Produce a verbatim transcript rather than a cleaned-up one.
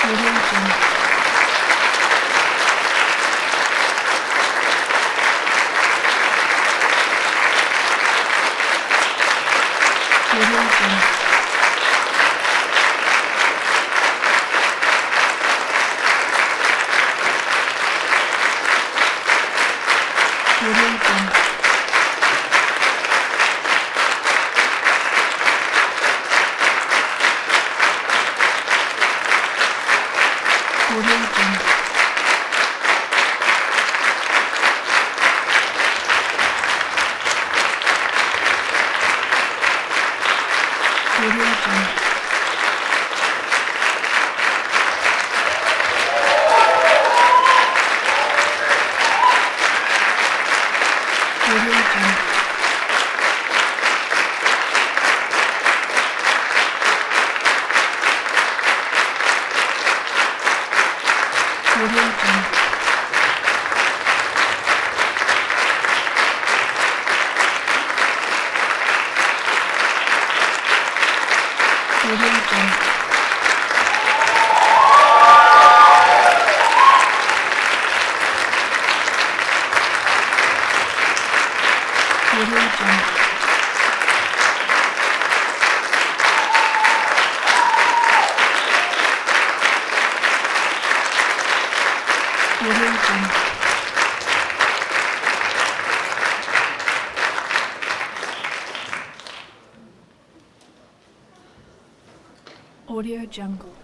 Audio Jungle. Audio Jungle. Audio Jungle. Audio Jungle. Audio Jungle. Audio Jungle. Audio Jungle. Audio Jungle. Audio Jungle. Audio Jungle. Audio Jungle.